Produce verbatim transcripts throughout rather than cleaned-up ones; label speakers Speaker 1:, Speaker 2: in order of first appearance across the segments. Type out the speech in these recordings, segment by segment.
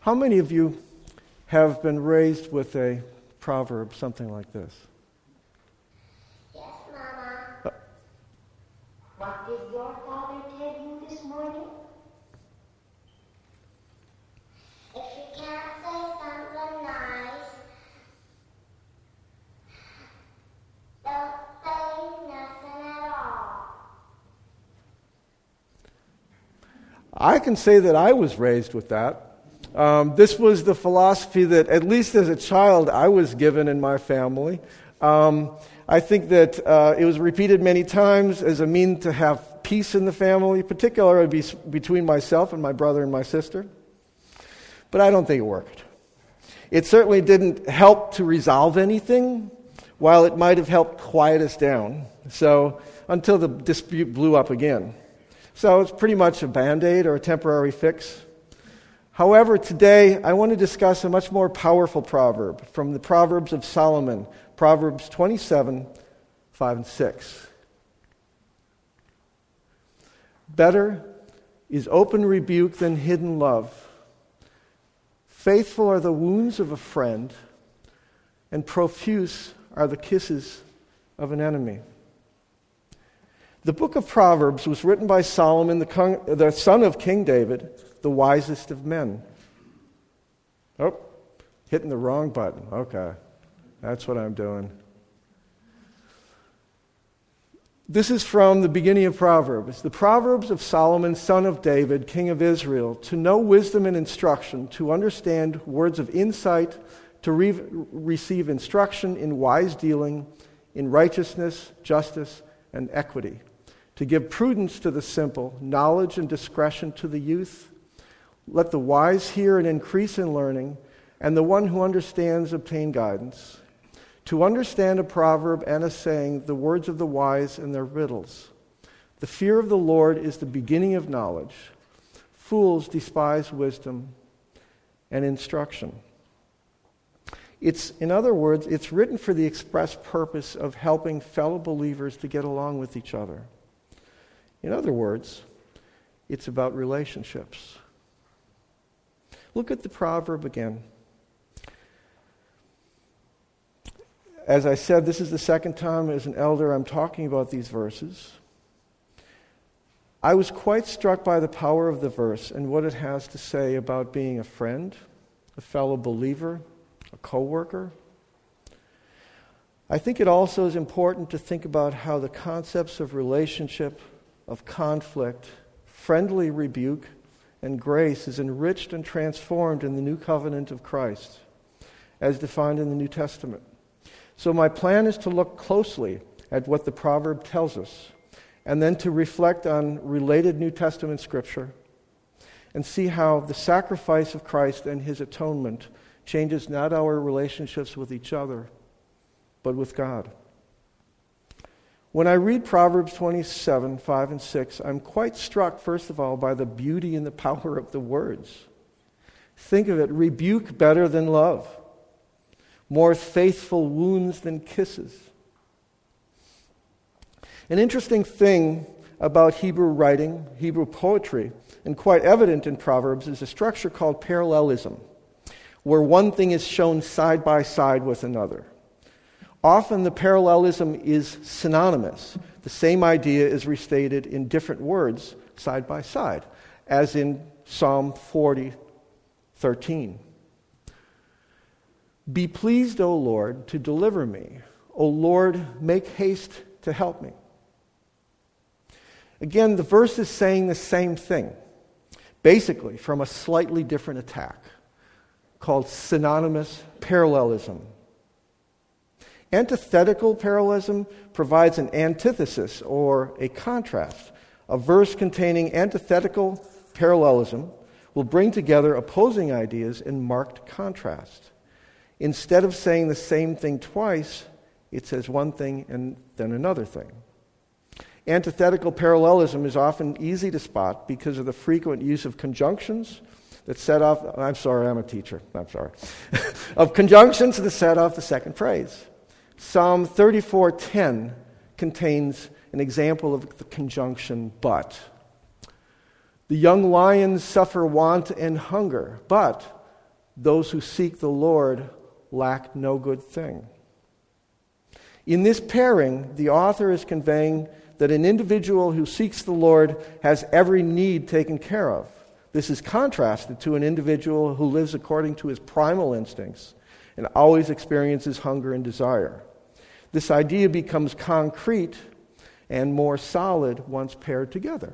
Speaker 1: How many of you have been raised with a proverb, something like this?
Speaker 2: Yes, Mama. Uh, what did your father tell you this morning? If you can't say something nice, don't say nothing at all.
Speaker 1: I can say that I was raised with that. Um, this was the philosophy that, at least as a child, I was given in my family. Um, I think that uh, it was repeated many times as a mean to have peace in the family, particularly be, between myself and my brother and my sister. But I don't think it worked. It certainly didn't help to resolve anything, while it might have helped quiet us down. So, until the dispute blew up again. So it's pretty much a Band-Aid or a temporary fix. However, today I want to discuss a much more powerful proverb from the Proverbs of Solomon, Proverbs twenty-seven, five and six. Better is open rebuke than hidden love. Faithful are the wounds of a friend, and profuse are the kisses of an enemy. The book of Proverbs was written by Solomon, the, the son of King David, the wisest of men. Oh, hitting the wrong button. Okay, that's what I'm doing. This is from the beginning of Proverbs. The Proverbs of Solomon, son of David, king of Israel, to know wisdom and instruction, to understand words of insight, to re- receive instruction in wise dealing, in righteousness, justice, and equity, to give prudence to the simple, knowledge and discretion to the youth. Let the wise hear and increase in learning, and the one who understands obtain guidance. To understand a proverb and a saying, the words of the wise and their riddles. The fear of the Lord is the beginning of knowledge. Fools despise wisdom and instruction. It's, in other words, it's written for the express purpose of helping fellow believers to get along with each other. In other words, it's about relationships. Look at the proverb again. As I said, this is the second time as an elder I'm talking about these verses. I was quite struck by the power of the verse and what it has to say about being a friend, a fellow believer, a co-worker. I think it also is important to think about how the concepts of relationship, of conflict, friendly rebuke, and grace is enriched and transformed in the new covenant of Christ, as defined in the New Testament. So my plan is to look closely at what the proverb tells us, and then to reflect on related New Testament scripture, and see how the sacrifice of Christ and his atonement changes not our relationships with each other, but with God. When I read Proverbs twenty-seven, five and six, I'm quite struck, first of all, by the beauty and the power of the words. Think of it, rebuke better than love, more faithful wounds than kisses. An interesting thing about Hebrew writing, Hebrew poetry, and quite evident in Proverbs, is a structure called parallelism, where one thing is shown side by side with another. Often the parallelism is synonymous. The same idea is restated in different words side by side, as in Psalm forty, thirteen. Be pleased, O Lord, to deliver me. O Lord, make haste to help me. Again, the verse is saying the same thing, basically from a slightly different attack, called synonymous parallelism. Antithetical parallelism provides an antithesis or a contrast. A verse containing antithetical parallelism will bring together opposing ideas in marked contrast. Instead of saying the same thing twice, it says one thing and then another thing. Antithetical parallelism is often easy to spot because of the frequent use of conjunctions that set off, I'm sorry, I'm a teacher, I'm sorry, of conjunctions that set off the second phrase. Psalm thirty-four ten contains an example of the conjunction but. The young lions suffer want and hunger, but those who seek the Lord lack no good thing. In this pairing, the author is conveying that an individual who seeks the Lord has every need taken care of. This is contrasted to an individual who lives according to his primal instincts and always experiences hunger and desire. This idea becomes concrete and more solid once paired together.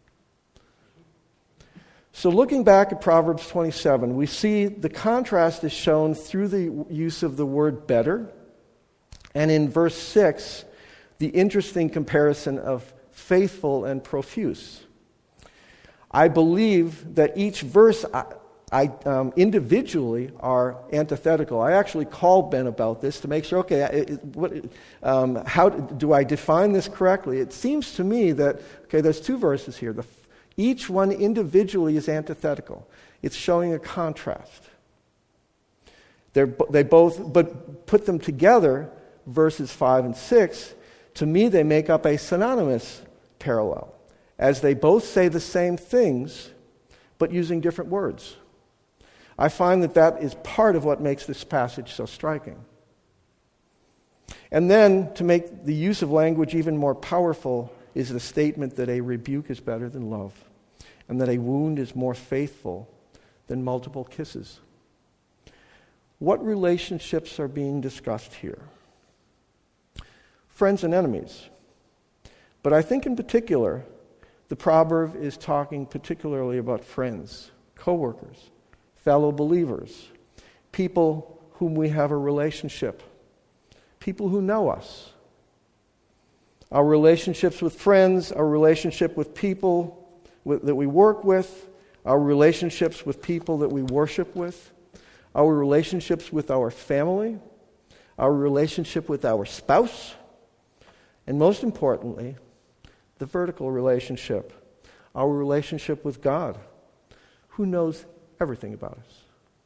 Speaker 1: So looking back at Proverbs twenty-seven, we see the contrast is shown through the use of the word better, and in verse six, the interesting comparison of faithful and profuse. I believe that each verse I, I um, individually are antithetical. I actually called Ben about this to make sure, okay, it, what, um, how do I define this correctly? It seems to me that, okay, there's two verses here. The, each one individually is antithetical. It's showing a contrast. They're, they both, but put them together, verses five and six, to me they make up a synonymous parallel, as they both say the same things, but using different words. I find that that is part of what makes this passage so striking. And then, to make the use of language even more powerful, is the statement that a rebuke is better than love, and that a wound is more faithful than multiple kisses. What relationships are being discussed here? Friends and enemies. But I think in particular, the proverb is talking particularly about friends, co-workers, fellow believers, people whom we have a relationship, people who know us. Our relationships with friends, our relationship with people with, that we work with, our relationships with people that we worship with, our relationships with our family, our relationship with our spouse, and most importantly, the vertical relationship, our relationship with God, who knows everything about us.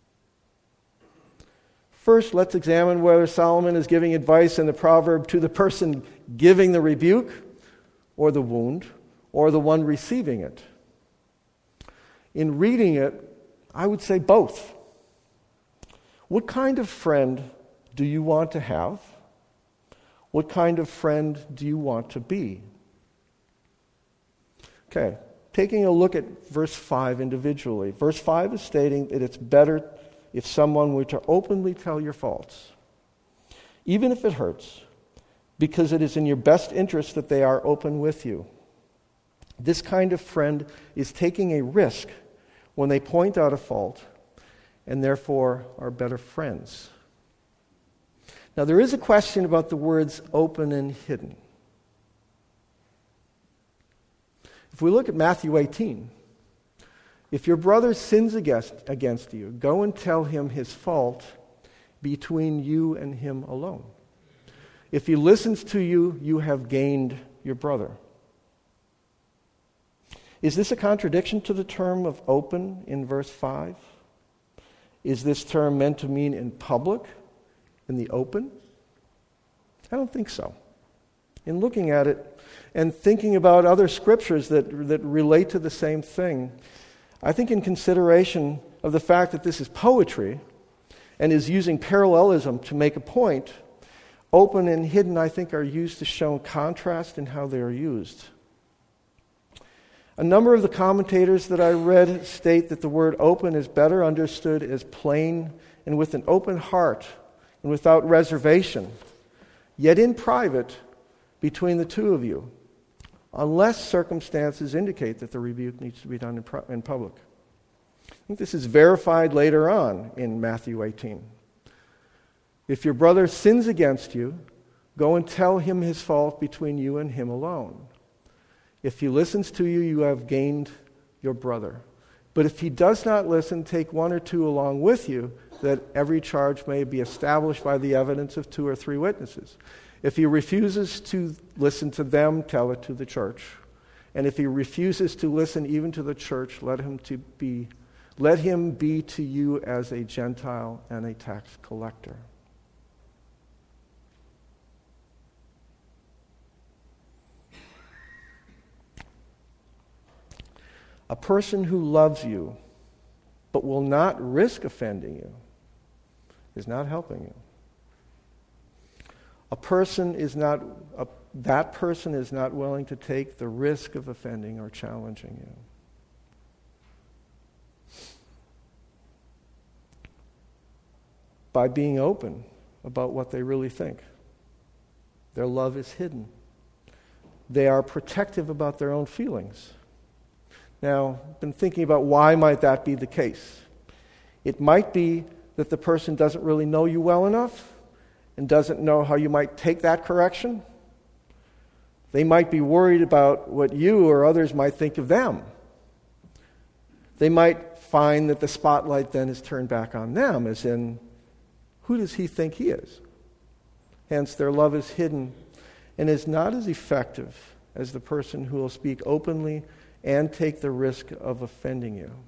Speaker 1: First, let's examine whether Solomon is giving advice in the proverb to the person giving the rebuke, or the wound, or the one receiving it. In reading it, I would say both. What kind of friend do you want to have? What kind of friend do you want to be? Okay, taking a look at verse five individually. Verse five is stating that it's better if someone were to openly tell your faults, even if it hurts, because it is in your best interest that they are open with you. This kind of friend is taking a risk when they point out a fault, and therefore are better friends. Now, there is a question about the words open and hidden. If we look at Matthew eighteen, if your brother sins against, against you, go and tell him his fault between you and him alone. If he listens to you, you have gained your brother. Is this a contradiction to the term of open in verse five? Is this term meant to mean in public, in the open? I don't think so. In looking at it and thinking about other scriptures that, that relate to the same thing, I think in consideration of the fact that this is poetry and is using parallelism to make a point, open and hidden, I think, are used to show contrast in how they are used. A number of the commentators that I read state that the word open is better understood as plain and with an open heart and without reservation, yet in private between the two of you, unless circumstances indicate that the rebuke needs to be done in, pro- in public. I think this is verified later on in Matthew eighteen. If your brother sins against you, go and tell him his fault between you and him alone. If he listens to you, you have gained your brother. But if he does not listen, take one or two along with you, that every charge may be established by the evidence of two or three witnesses. If he refuses to listen to them, tell it to the church. And if he refuses to listen even to the church, let him to be, let him be to you as a Gentile and a tax collector. A person who loves you but will not risk offending you is not helping you. A person is not, a, that person is not willing to take the risk of offending or challenging you. By being open about what they really think. Their love is hidden. They are protective about their own feelings. Now, I've been thinking about why might that be the case. It might be that the person doesn't really know you well enough and doesn't know how you might take that correction. They might be worried about what you or others might think of them. They might find that the spotlight then is turned back on them, as in, who does he think he is? Hence, their love is hidden and is not as effective as the person who will speak openly and take the risk of offending you.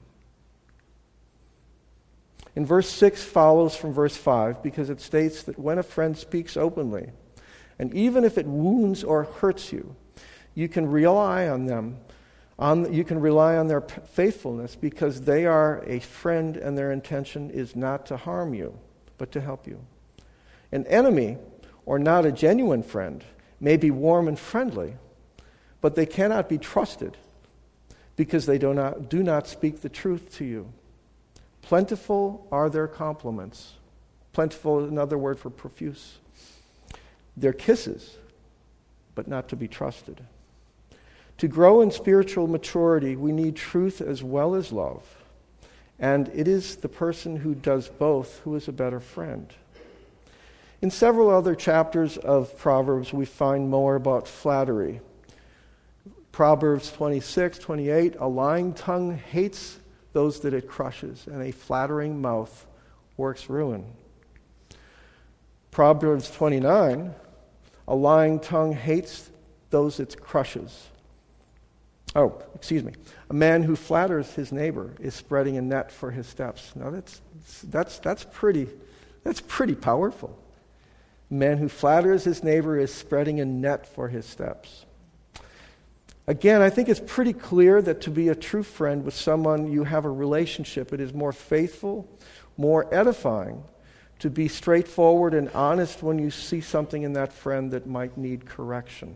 Speaker 1: In verse six follows from verse five because it states that when a friend speaks openly, and even if it wounds or hurts you, you can rely on them. On, you can rely on their faithfulness because they are a friend and their intention is not to harm you, but to help you. An enemy, or not a genuine friend, may be warm and friendly, but they cannot be trusted because they do not, do not speak the truth to you. Plentiful are their compliments. Plentiful is another word for profuse. Their kisses, but not to be trusted. To grow in spiritual maturity, we need truth as well as love. And it is the person who does both who is a better friend. In several other chapters of Proverbs, we find more about flattery. Proverbs twenty-six, twenty-eight, a lying tongue hates those that it crushes, and a flattering mouth works ruin. Proverbs twenty-nine, a lying tongue hates those it crushes. Oh, excuse me. A man who flatters his neighbor is spreading a net for his steps. Now that's that's that's pretty that's pretty powerful. A man who flatters his neighbor is spreading a net for his steps. Again, I think it's pretty clear that to be a true friend with someone you have a relationship, it is more faithful, more edifying to be straightforward and honest when you see something in that friend that might need correction.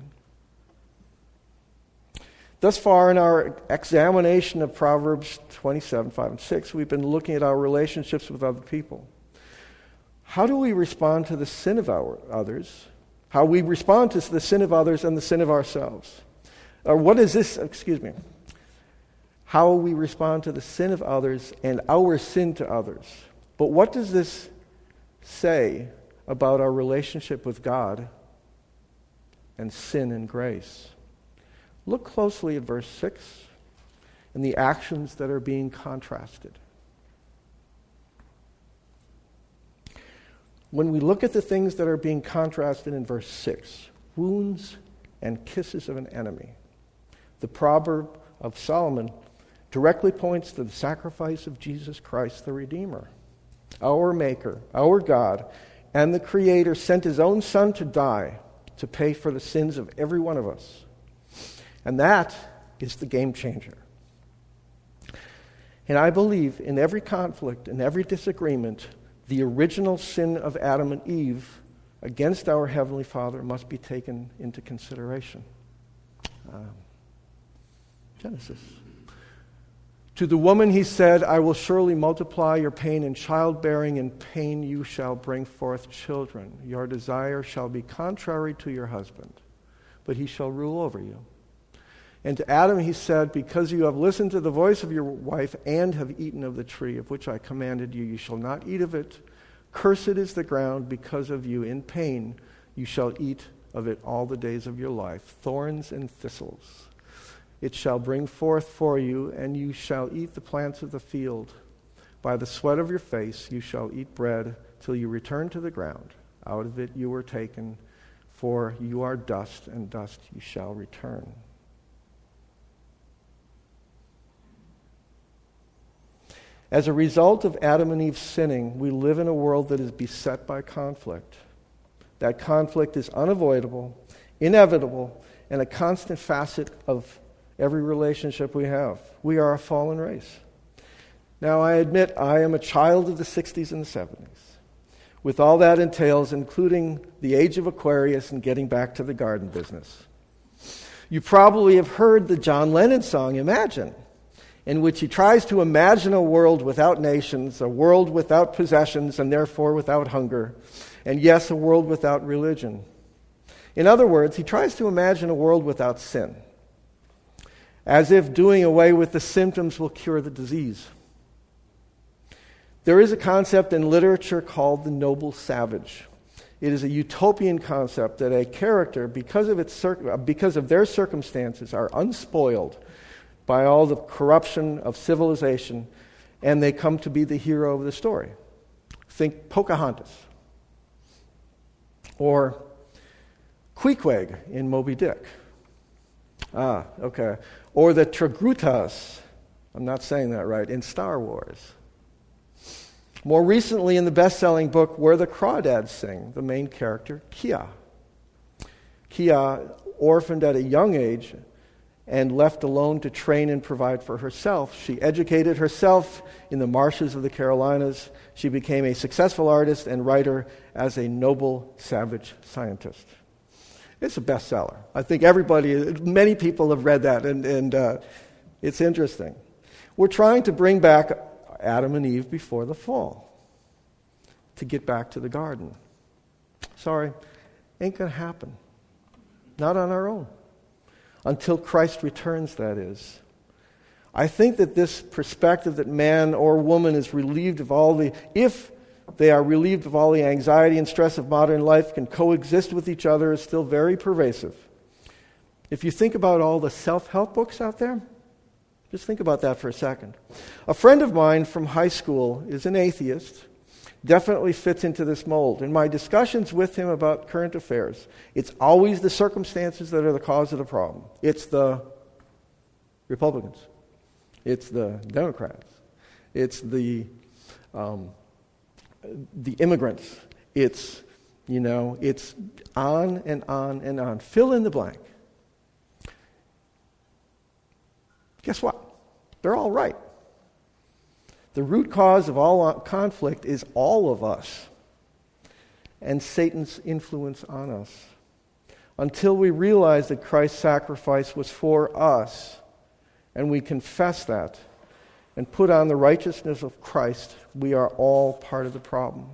Speaker 1: Thus far in our examination of Proverbs twenty-seven, five, and six, we've been looking at our relationships with other people. How do we respond to the sin of our others? How we respond to the sin of others and the sin of ourselves? Or what is this, excuse me, how we respond to the sin of others and our sin to others. But what does this say about our relationship with God and sin and grace? Look closely at verse six and the actions that are being contrasted. When we look at the things that are being contrasted in verse six, wounds and kisses of an enemy, the proverb of Solomon directly points to the sacrifice of Jesus Christ, the Redeemer. Our Maker, our God, and the Creator sent His own Son to die to pay for the sins of every one of us. And that is the game changer. And I believe in every conflict, in every disagreement, the original sin of Adam and Eve against our Heavenly Father must be taken into consideration. Um, Genesis. To the woman he said, I will surely multiply your pain in childbearing. In pain you shall bring forth children. Your desire shall be contrary to your husband, but he shall rule over you. And to Adam he said, because you have listened to the voice of your wife and have eaten of the tree of which I commanded you, you shall not eat of it. Cursed is the ground because of you. In pain you shall eat of it all the days of your life. Thorns and thistles it shall bring forth for you, and you shall eat the plants of the field. By the sweat of your face you shall eat bread till you return to the ground. Out of it you were taken, for you are dust, and dust you shall return. As a result of Adam and Eve's sinning, we live in a world that is beset by conflict. That conflict is unavoidable, inevitable, and a constant facet of every relationship we have. We are a fallen race. Now, I admit I am a child of the sixties and the seventies, with all that entails, including the age of Aquarius and getting back to the garden business. You probably have heard the John Lennon song, Imagine, in which he tries to imagine a world without nations, a world without possessions, and therefore without hunger, and yes, a world without religion. In other words, he tries to imagine a world without sin, as if doing away with the symptoms will cure the disease. There is a concept in literature called the noble savage. It is a utopian concept that a character, because of its cir- because of their circumstances, are unspoiled by all the corruption of civilization, and they come to be the hero of the story. Think Pocahontas. Or Queequeg in Moby Dick. Ah, okay. Or the Tregrutas, I'm not saying that right, in Star Wars. More recently, in the best-selling book Where the Crawdads Sing, the main character, Kia. Kia, orphaned at a young age and left alone to train and provide for herself. She educated herself in the marshes of the Carolinas. She became a successful artist and writer as a noble, savage scientist. It's a bestseller. I think everybody, many people have read that, and, and uh, it's interesting. We're trying to bring back Adam and Eve before the fall to get back to the garden. Sorry, ain't going to happen. Not on our own. Until Christ returns, that is. I think that this perspective that man or woman is relieved of all the, if they are relieved of all the anxiety and stress of modern life, can coexist with each other, is still very pervasive. If you think about all the self-help books out there, just think about that for a second. A friend of mine from high school is an atheist, definitely fits into this mold. In my discussions with him about current affairs, it's always the circumstances that are the cause of the problem. It's the Republicans. It's the Democrats. It's the um, the immigrants. It's, you know, it's on and on and on. Fill in the blank. Guess what? They're all right. The root cause of all conflict is all of us and Satan's influence on us. Until we realize that Christ's sacrifice was for us, and we confess that and put on the righteousness of Christ, we are all part of the problem.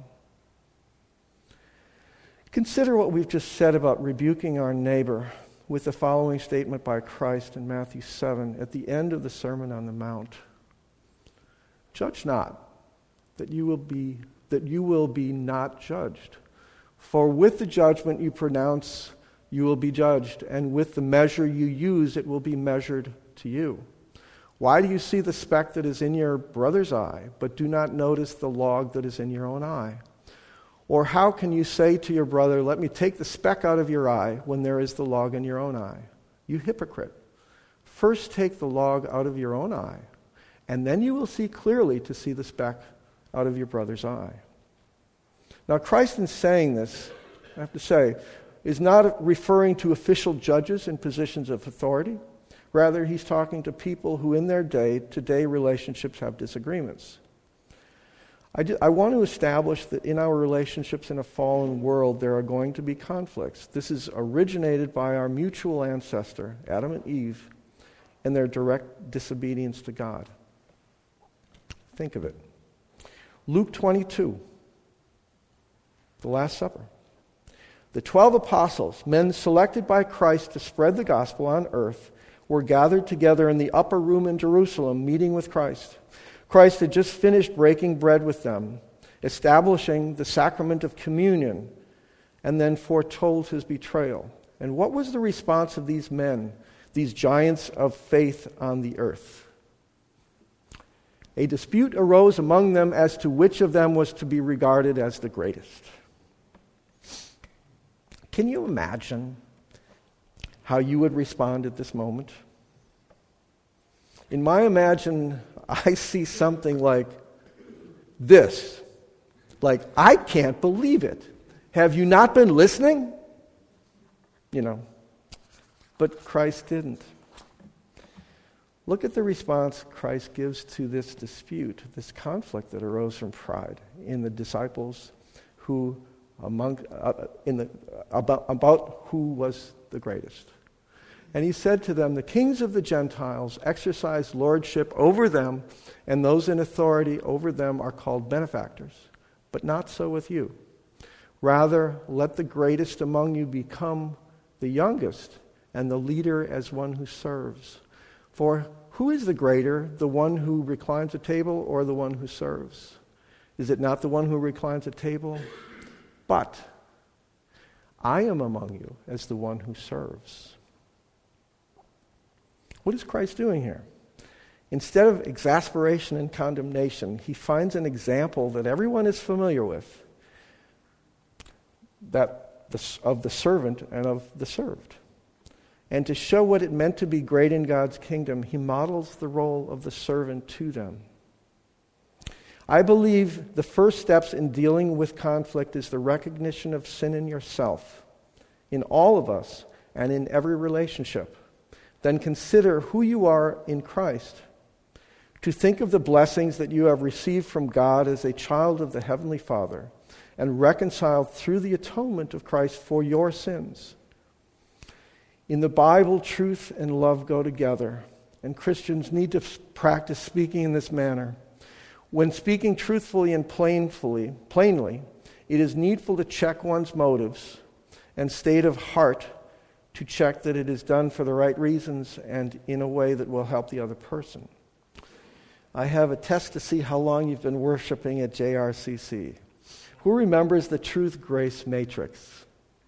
Speaker 1: Consider what we've just said about rebuking our neighbor with the following statement by Christ in Matthew seven at the end of the Sermon on the Mount. Judge not, that you will be that you will be not judged. For with the judgment you pronounce, you will be judged, and with the measure you use, it will be measured to you. Why do you see the speck that is in your brother's eye, but do not notice the log that is in your own eye? Or how can you say to your brother, let me take the speck out of your eye, when there is the log in your own eye? You hypocrite. First take the log out of your own eye, and then you will see clearly to see the speck out of your brother's eye. Now, Christ, in saying this, I have to say, is not referring to official judges in positions of authority. Rather, he's talking to people who in their day-to-day relationships have disagreements. I, do, I want to establish that in our relationships in a fallen world, there are going to be conflicts. This is originated by our mutual ancestor, Adam and Eve, and their direct disobedience to God. Think of it. Luke twenty-two, the Last Supper. The twelve apostles, men selected by Christ to spread the gospel on earth, were gathered together in the upper room in Jerusalem, meeting with Christ. Christ had just finished breaking bread with them, establishing the sacrament of communion, and then foretold his betrayal. And what was the response of these men, these giants of faith on the earth? A dispute arose among them as to which of them was to be regarded as the greatest. Can you imagine how you would respond at this moment? In my imagine, I see something like this. Like, I can't believe it. Have you not been listening? You know, but Christ didn't. Look at the response Christ gives to this dispute, this conflict that arose from pride in the disciples who among uh, in the about, about who was the greatest. And he said to them, the kings of the Gentiles exercise lordship over them, and those in authority over them are called benefactors. But not so with you. Rather, let the greatest among you become the youngest, and the leader as one who serves. For who is the greater, the one who reclines at table or the one who serves? Is it not the one who reclines at table? But I am among you as the one who serves. What is Christ doing here? Instead of exasperation and condemnation, he finds an example that everyone is familiar with, that the, of the servant and of the served. And to show what it meant to be great in God's kingdom, he models the role of the servant to them. I believe the first steps in dealing with conflict is the recognition of sin in yourself, in all of us, and in every relationship. Then consider who you are in Christ. To think of the blessings that you have received from God as a child of the Heavenly Father and reconciled through the atonement of Christ for your sins. In the Bible, truth and love go together, and Christians need to practice speaking in this manner. When speaking truthfully and plainly, plainly, it is needful to check one's motives and state of heart to check that it is done for the right reasons and in a way that will help the other person. I have a test to see how long you've been worshiping at J R C C. Who remembers the Truth Grace Matrix?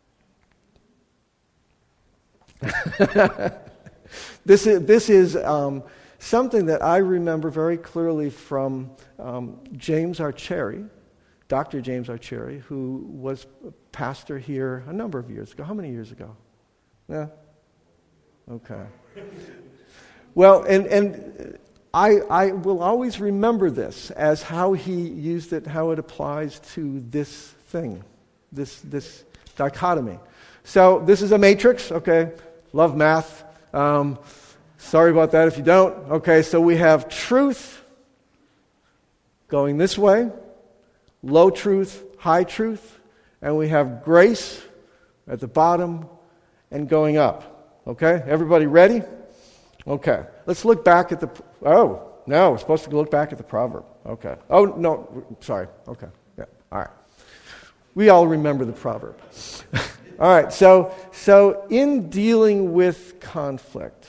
Speaker 1: this is, this is um, something that I remember very clearly from um, James Archeri, Doctor James Archeri, who was a pastor here a number of years ago. How many years ago? Yeah? Okay. Well, and and I I will always remember this as how he used it, how it applies to this thing, this this dichotomy. So this is a matrix, okay? Love math. Um, sorry about that if you don't. Okay, so we have truth going this way, low truth, high truth, and we have grace at the bottom and going up. Okay, everybody ready? Okay, let's look back at the, oh, no, we're supposed to look back at the proverb. Okay. Oh, no, sorry. Okay, yeah, all right. We all remember the proverb. All right, so so in dealing with conflict,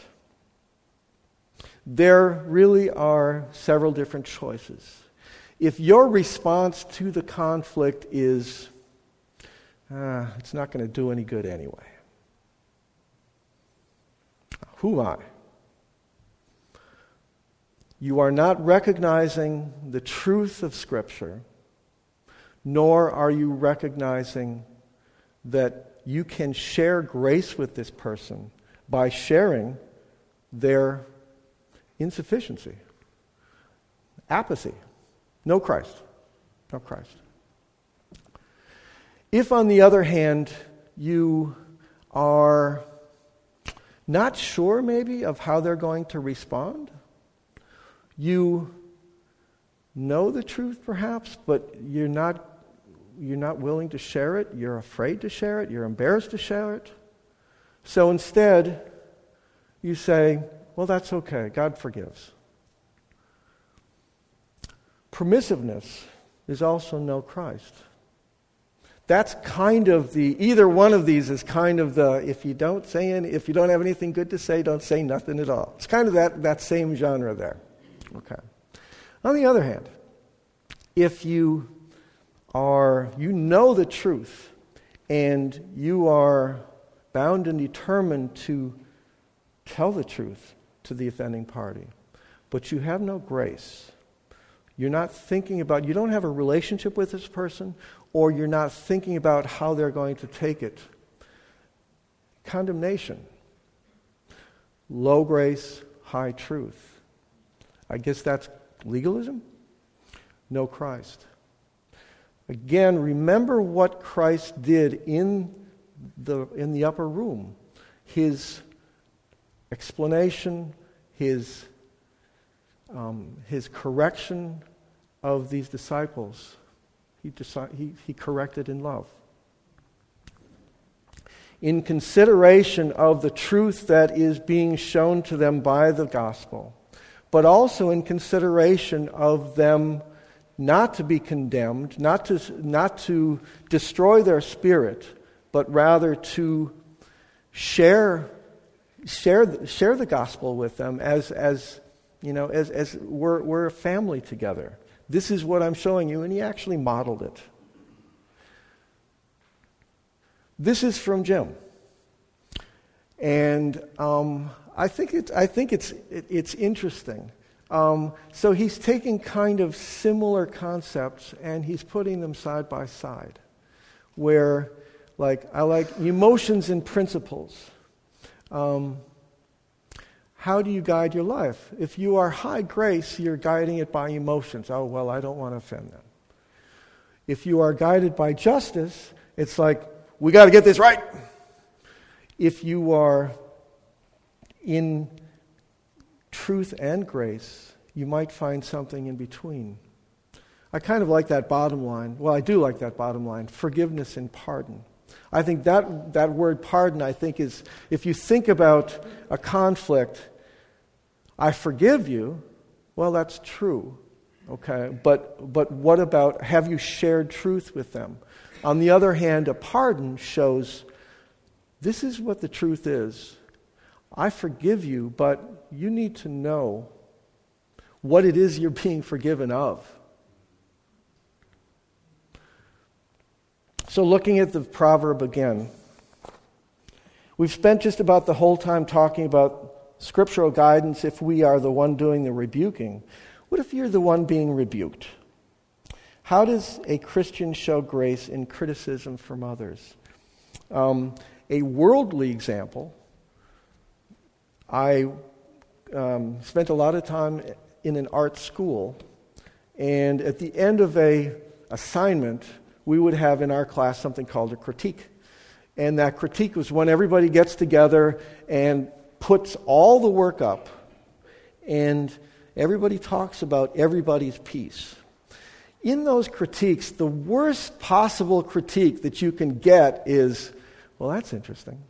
Speaker 1: there really are several different choices. If your response to the conflict is, ah, it's not going to do any good anyway. Who am I? You are not recognizing the truth of Scripture, nor are you recognizing that you can share grace with this person by sharing their insufficiency, apathy. No Christ. No Christ. If, on the other hand, you are not sure maybe of how they're going to respond, you know the truth perhaps, but you're not You're not willing to share it. You're afraid to share it. You're embarrassed to share it. So instead, you say, well, that's okay. God forgives. Permissiveness is also no Christ. That's kind of the, either one of these is kind of the, if you don't say any, if you don't have anything good to say, don't say nothing at all. It's kind of that, that same genre there. Okay. On the other hand, if you are, you know the truth, and you are bound and determined to tell the truth to the offending party, but you have no grace. You're not thinking about, you don't have a relationship with this person, or you're not thinking about how they're going to take it. Condemnation. Low grace, high truth. I guess that's legalism? No Christ. Again, remember what Christ did in the in the upper room. His explanation, his um, his correction of these disciples, he, deci- he, he corrected in love. In consideration of the truth that is being shown to them by the gospel, but also in consideration of them not to be condemned, not to, not to destroy their spirit, but rather to share, share, share the gospel with them as, as you know, as, as we're, we're a family together. This is what I'm showing you, and he actually modeled it. This is from Jim, and um, I think it's I think it's it, it's interesting. Um, so he's taking kind of similar concepts and he's putting them side by side, where, like, I like emotions and principles. Um, how do you guide your life? If you are high grace, you're guiding it by emotions. Oh, well, I don't want to offend them. If you are guided by justice, it's like, we got to get this right. If you are in truth and grace, you might find something in between. I kind of like that bottom line. Well, I do like that bottom line, forgiveness and pardon. I think that, that word pardon, I think, is, if you think about a conflict, I forgive you, well, that's true, okay? But, but what about, have you shared truth with them? On the other hand, a pardon shows, this is what the truth is. I forgive you, but you need to know what it is you're being forgiven of. So looking at the proverb again, we've spent just about the whole time talking about scriptural guidance if we are the one doing the rebuking. What if you're the one being rebuked? How does a Christian show grace in criticism from others? Um, a worldly example, I um, spent a lot of time in an art school, and at the end of a assignment, we would have in our class something called a critique. And that critique was when everybody gets together and puts all the work up, and everybody talks about everybody's piece. In those critiques, the worst possible critique that you can get is, well, that's interesting.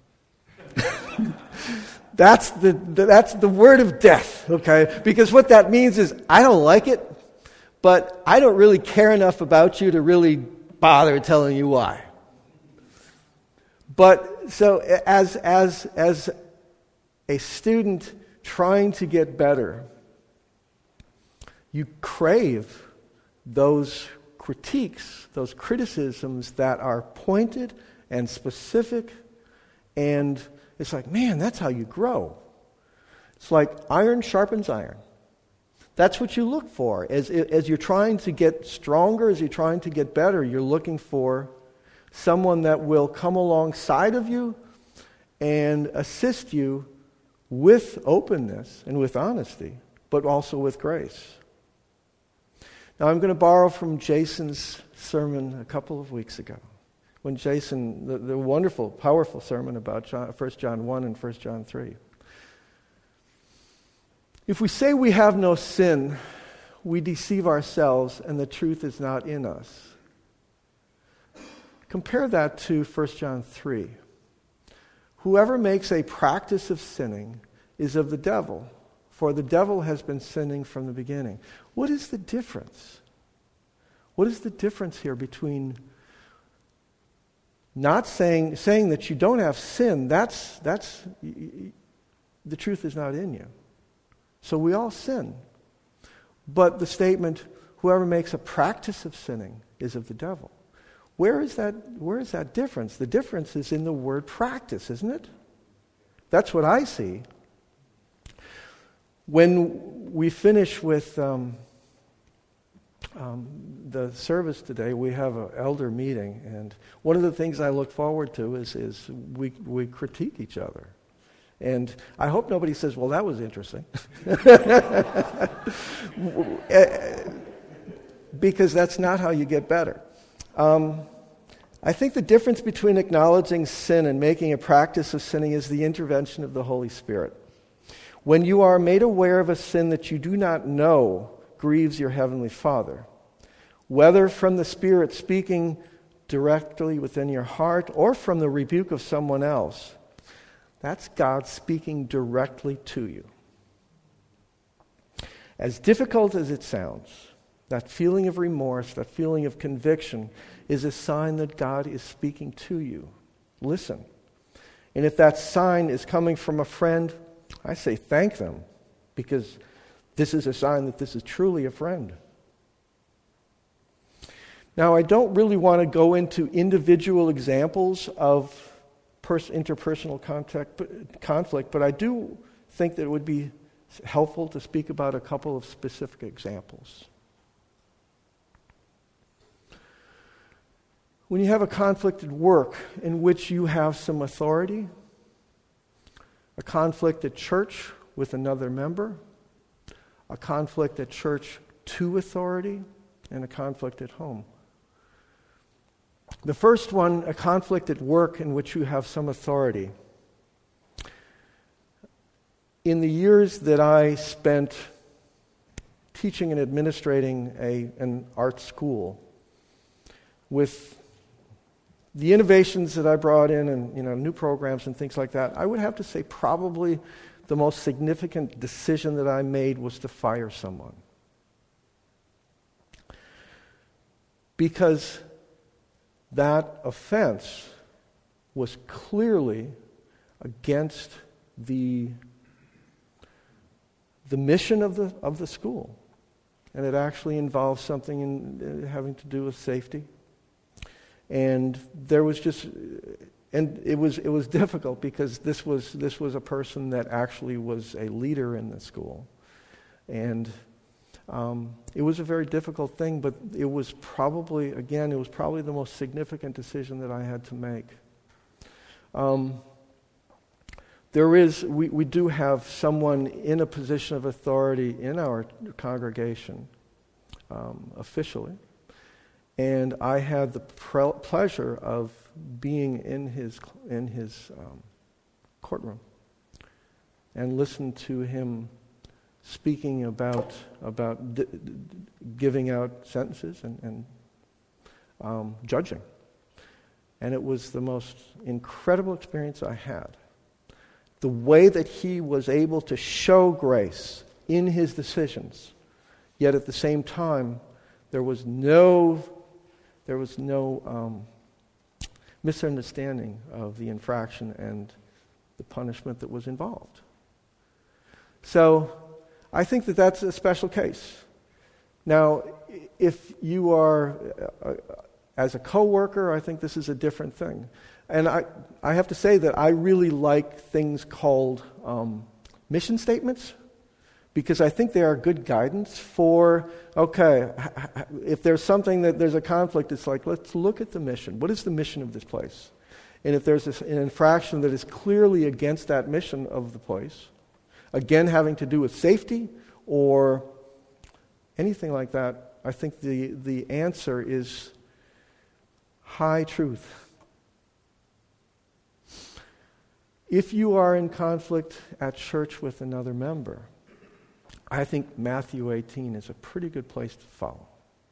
Speaker 1: That's the, the that's the word of death, okay? Because what that means is, I don't like it, but I don't really care enough about you to really bother telling you why. But so as as as a student trying to get better, you crave those critiques, those criticisms that are pointed and specific, and it's like, man, that's how you grow. It's like iron sharpens iron. That's what you look for. As, as you're trying to get stronger, as you're trying to get better, you're looking for someone that will come alongside of you and assist you with openness and with honesty, but also with grace. Now, I'm going to borrow from Jason's sermon a couple of weeks ago, when Jason, the, the wonderful, powerful sermon about John, First John one and First John three. If we say we have no sin, we deceive ourselves and the truth is not in us. Compare that to First John three. Whoever makes a practice of sinning is of the devil, for the devil has been sinning from the beginning. What is the difference? What is the difference here between not saying saying that you don't have sin? That's that's the truth is not in you. So we all sin. But the statement, whoever makes a practice of sinning is of the devil. Where is that where is that difference? The difference is in the word practice, isn't it? That's what I see. When we finish with um, um, the service today, we have an elder meeting, and one of the things I look forward to is, is we we critique each other. And I hope nobody says, well, that was interesting. Because that's not how you get better. Um, I think the difference between acknowledging sin and making a practice of sinning is the intervention of the Holy Spirit. When you are made aware of a sin that you do not know, grieves your heavenly Father. Whether from the Spirit speaking directly within your heart or from the rebuke of someone else, that's God speaking directly to you. As difficult as it sounds, that feeling of remorse, that feeling of conviction is a sign that God is speaking to you. Listen. And if that sign is coming from a friend, I say thank them, because this is a sign that this is truly a friend. Now, I don't really want to go into individual examples of pers- interpersonal contact, conflict, but I do think that it would be helpful to speak about a couple of specific examples. When you have a conflict at work in which you have some authority, a conflict at church with another member, a conflict at church to authority, and a conflict at home. The first one, a conflict at work in which you have some authority. In the years that I spent teaching and administrating a, an art school, with the innovations that I brought in and, you know, new programs and things like that, I would have to say probably the most significant decision that I made was to fire someone. Because that offense was clearly against the, the mission of the, of the school. And it actually involved something in, uh, having to do with safety. And there was just, and it was it was difficult because this was this was a person that actually was a leader in the school, and um, it was a very difficult thing. But it was probably again it was probably the most significant decision that I had to make. Um, there is we we do have someone in a position of authority in our congregation, um, officially. And I had the pre- pleasure of being in his in his um, courtroom and listened to him speaking about about d- d- giving out sentences and, and um, judging. And it was the most incredible experience I had. The way that he was able to show grace in his decisions, yet at the same time, there was no There was no um, misunderstanding of the infraction and the punishment that was involved. So I think that that's a special case. Now, if you are, uh, as a coworker, I think this is a different thing. And I, I have to say that I really like things called um, mission statements, because I think they are good guidance for, okay, if there's something that there's a conflict, it's like, let's look at the mission. What is the mission of this place? And if there's an infraction that is clearly against that mission of the place, again having to do with safety or anything like that, I think the, the answer is high truth. If you are in conflict at church with another member, I think Matthew eighteen is a pretty good place to follow.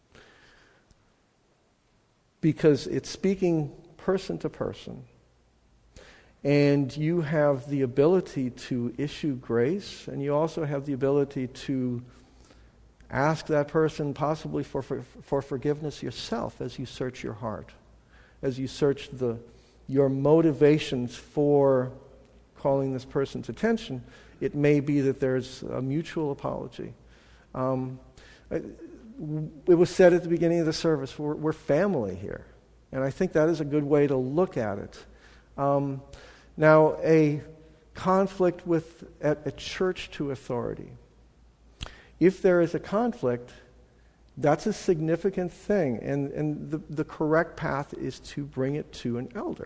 Speaker 1: Because it's speaking person to person. And you have the ability to issue grace, and you also have the ability to ask that person possibly for, for, for forgiveness yourself as you search your heart, as you search the your motivations for calling this person's attention. It may be that there's a mutual apology. Um, it was said at the beginning of the service, we're, we're family here. And I think that is a good way to look at it. Um, now, a conflict with at a church to authority. If there is a conflict, that's a significant thing. And, and the, the correct path is to bring it to an elder.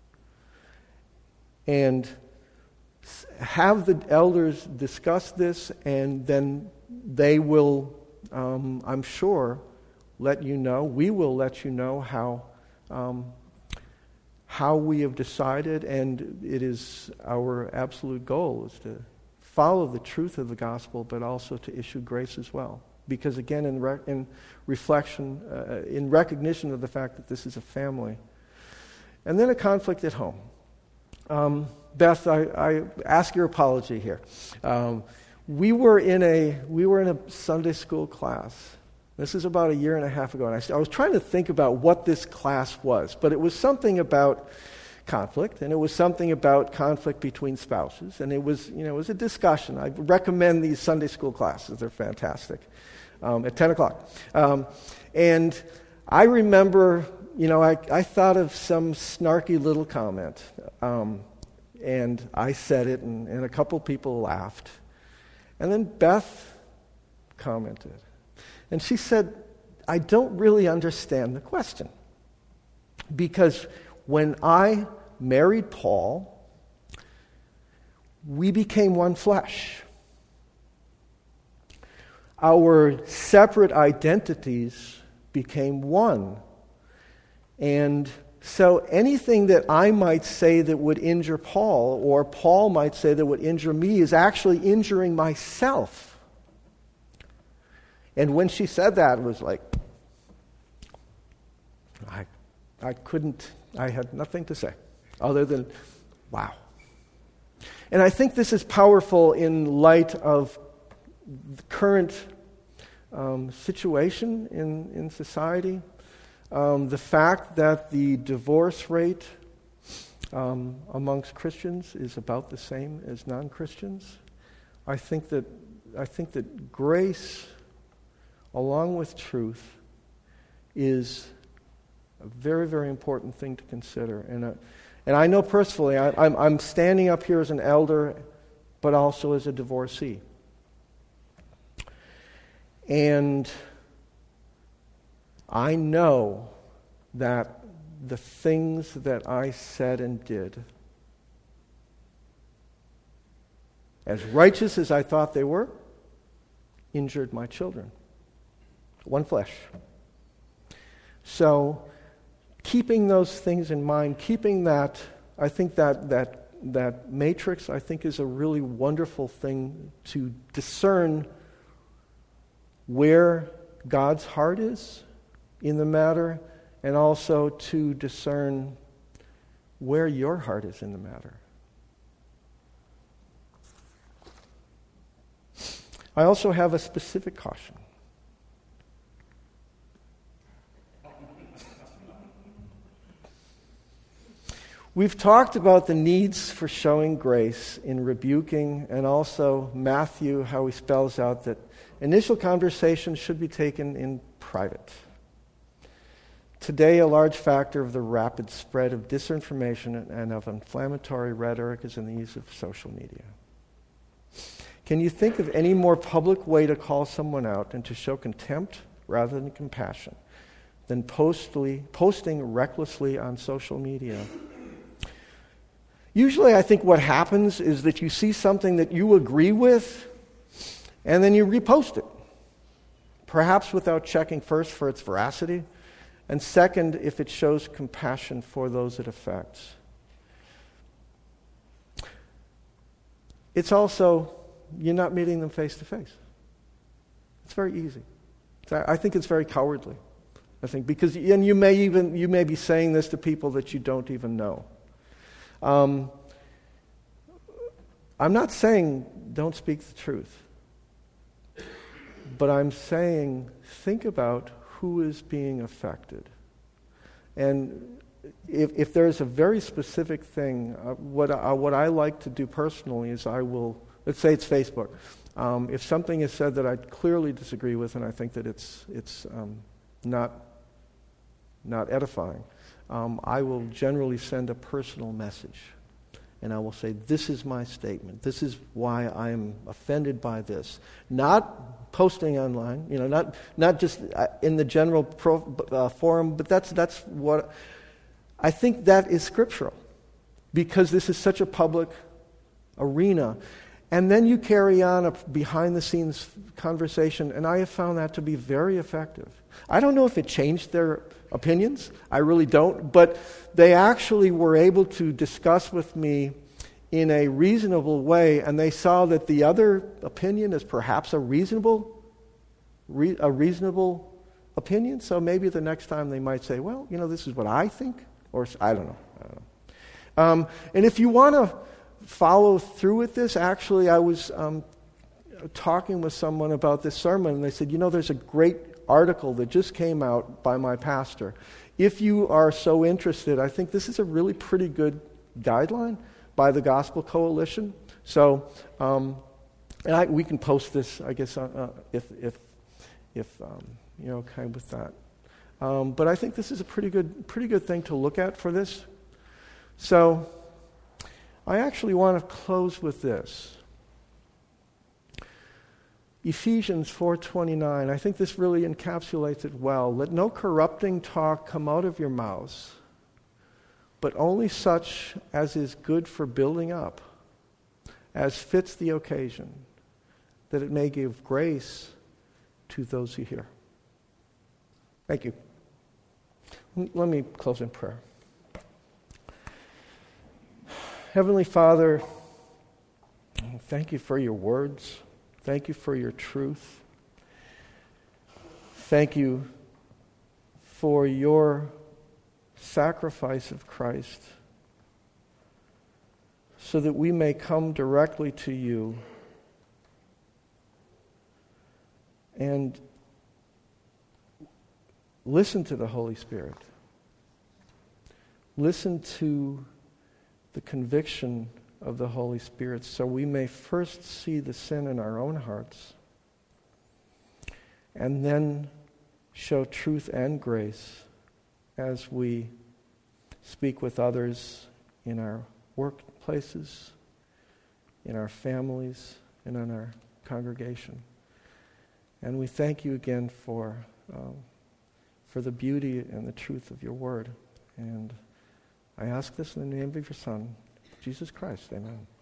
Speaker 1: And have the elders discuss this, and then they will, um, I'm sure, let you know. We will let you know how um, how we have decided, and it is our absolute goal is to follow the truth of the gospel, but also to issue grace as well. Because again, in, re- in reflection, uh, in recognition of the fact that this is a family. And then a conflict at home. Um, Beth, I, I ask your apology here. Um, we were in a we were in a Sunday school class. This is about a year and a half ago, and I, I was trying to think about what this class was, but it was something about conflict, and it was something about conflict between spouses, and it was you know it was a discussion. I recommend these Sunday school classes; they're fantastic. Um, at ten o'clock, um, and I remember, you know, I, I thought of some snarky little comment, um, and I said it, and, and a couple people laughed, and then Beth commented, and she said, "I don't really understand the question, because when I married Paul, we became one flesh. Our separate identities became one. And so anything that I might say that would injure Paul, or Paul might say that would injure me, is actually injuring myself." And when she said that, it was like, I, I couldn't, I had nothing to say other than, wow. And I think this is powerful in light of the current um, situation in, in society. Um, the fact that the divorce rate um, amongst Christians is about the same as non-Christians. I think that I think that grace, along with truth, is a very, very important thing to consider. And uh, and I know personally, I, I'm I'm standing up here as an elder, but also as a divorcee. And I know that the things that I said and did, as righteous as I thought they were, injured my children. One flesh. So, keeping those things in mind, keeping that, I think that that that matrix, I think, is a really wonderful thing to discern where God's heart is in the matter, and also to discern where your heart is in the matter. I also have a specific caution. We've talked about the needs for showing grace in rebuking, and also Matthew, how he spells out that initial conversations should be taken in private. Today, a large factor of the rapid spread of disinformation and of inflammatory rhetoric is in the use of social media. Can you think of any more public way to call someone out and to show contempt rather than compassion than postly, posting recklessly on social media? Usually, I think what happens is that you see something that you agree with, and then you repost it. Perhaps without checking first for its veracity, and second, if it shows compassion for those it affects. It's also, you're not meeting them face to face. It's very easy. I think it's very cowardly. I think because, and you may even, you may be saying this to people that you don't even know. Um, I'm not saying don't speak the truth, but I'm saying think about who is being affected. And if, if there's a very specific thing, uh, what, I, what I like to do personally is I will, let's say it's Facebook. Um, if something is said that I clearly disagree with and I think that it's, it's um, not, not edifying, Um, I will generally send a personal message, and I will say, this is my statement. This is why I'm offended by this. Not posting online, you know, not not just in the general pro, uh, forum, but that's that's what I think that is scriptural, because this is such a public arena. And then you carry on a behind-the-scenes conversation, and I have found that to be very effective. I don't know if it changed their opinions. I really don't. But they actually were able to discuss with me in a reasonable way, and they saw that the other opinion is perhaps a reasonable, re- a reasonable opinion. So maybe the next time they might say, well, you know, this is what I think, or I don't know. I don't know. Um, and if you want to follow through with this, actually, I was um, talking with someone about this sermon, and they said, you know, there's a great article that just came out by my pastor. If you are so interested, I think this is a really pretty good guideline by the Gospel Coalition. So, um, and I, we can post this, I guess, uh, uh, if if if um, you're okay with that. Um, but I think this is a pretty good pretty good thing to look at for this. So, I actually want to close with this. Ephesians four twenty-nine. I think this really encapsulates it well. Let no corrupting talk come out of your mouths, but only such as is good for building up, as fits the occasion, that it may give grace to those who hear. Thank you. Let me close in prayer. Heavenly Father, thank you for your words. Thank you for your truth. Thank you for your sacrifice of Christ, so that we may come directly to you and listen to the Holy Spirit. Listen to the conviction of the Holy Spirit, so we may first see the sin in our own hearts and then show truth and grace as we speak with others in our workplaces, in our families, and in our congregation. And we thank you again for um, for the beauty and the truth of your word. And I ask this in the name of your Son, Jesus Christ. Amen.